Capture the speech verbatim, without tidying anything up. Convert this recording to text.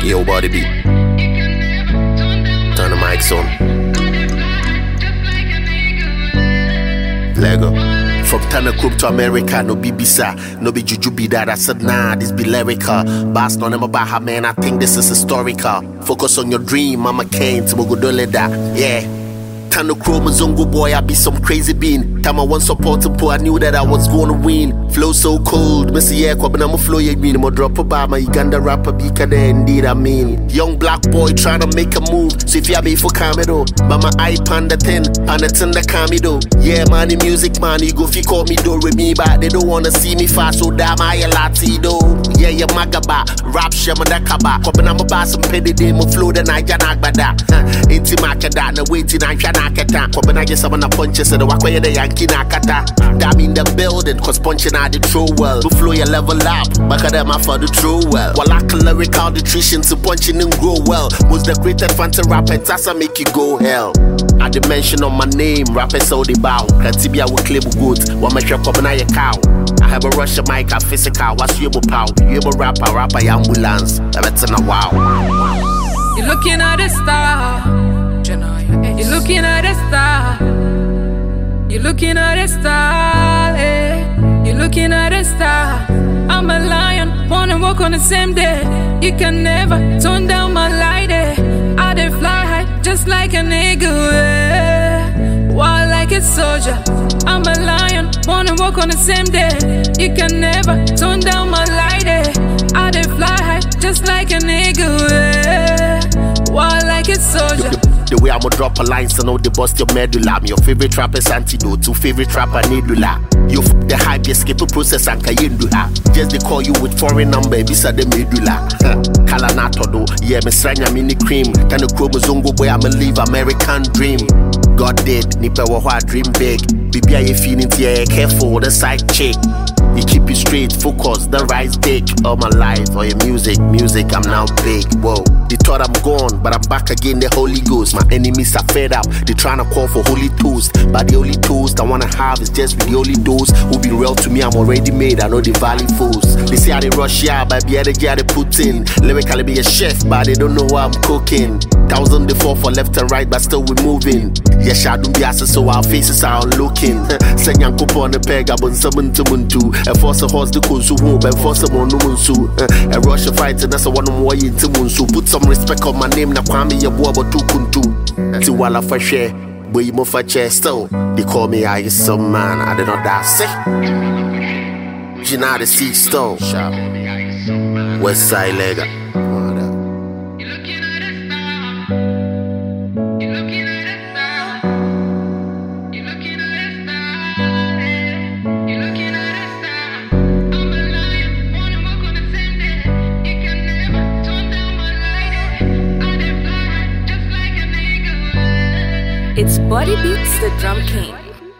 Yo, body beat. Turn the mics on. Lego. From Tanakrup to America, no B B S A, no be Juju be that. I said, nah, this be lyrical. Bass on them about her, man, I think this is historical. Focus on your dream, Mama Kane, to Mogodole da. Yeah. Tanakrup, Zongo boy, I be some crazy bean. Time I want support to pull, I knew that I was gonna win. Flow so cold, Missy yeah, but I'm a flow, you mean, I'm a drop about my Uganda rapper, because indeed I mean. Young black boy trying to make a move, so if you have me for Camero, Mama I panda ten, panda ten the Camido. Yeah, man, the music man, you go fi call me do with me, but they don't wanna see me fast, so damn I a latido. Yeah, yeah, magaba, rap shema da kaba, but I'm a bass and petty day, my flow, then I can act bada. Inti makada, na waiting, I can akata, but I guess I'm on a punches and the wakaya the Yankee nakata. Damn in the building, cause punching out the true well. The flow you level up, back at them for the true well. While I can lyrical nutrition to punching and grow well. Was the greatest fan to rap and tassa make you go hell. At the mention of my name, rappers so they bow. Kratibia will claim good, one make up and I a cow. I have a Russian mic, a physical, what's you pow? You a rapper, rapper, ambulance. That's in a wow. You're looking at a star. You're looking at a star. You're looking at a star. Eh? You're looking at a star. I'm a lion, wanna walk on the same day. You can never turn down my light. Eh? I dey fly high, just like an eagle. Eh? Wild like a soldier. I'm a lion, wanna walk on the same day. You can never turn down my light. Eh? I dey fly high, just like an eagle. Eh? Wild like a soldier. The way I'ma drop a line, so know they bust your medulla. I'm your favorite rapper's antidote to favorite rapper Nedula. You f the hype, you skip a process and kayendula. Just they call you with foreign number, bisa the medulla. Kalanato do, yeah, me sranya mini cream. Tanakrup Zongo boy, I'ma live American dream. God did, nipa wa dream big. Baby, I feeling yeah, careful with the side chick. You keep it straight, focus, the right stick. All my life, all your music, music, I'm now big. Whoa, they thought I'm gone, but I'm back again, the Holy Ghost. My enemies are fed up, they tryna call for holy toast. But the only toast I wanna have is just with the only dose. Who be real to me, I'm already made, I know the valley fools. They say how they rush, yeah, but the energy they put in. Lyrically be a chef, but they don't know what I'm cooking. Thousand they fall for left and right, but still we moving. Yes, I don't be asked, so our faces are looking. Send young couple on the peg, I'm on seven to muntu. And force a horse to go to home, and force a one munsu. And rush a fight, and that's a one more into munsu. Put some respect on my name, na kwame ya boa, but two kuntu. To wala for share, but you move for chair still. They call me I is some man, I don't know that sick. Gina the Sea Stone, West Side Lega. It's Body Beats, the Drum King.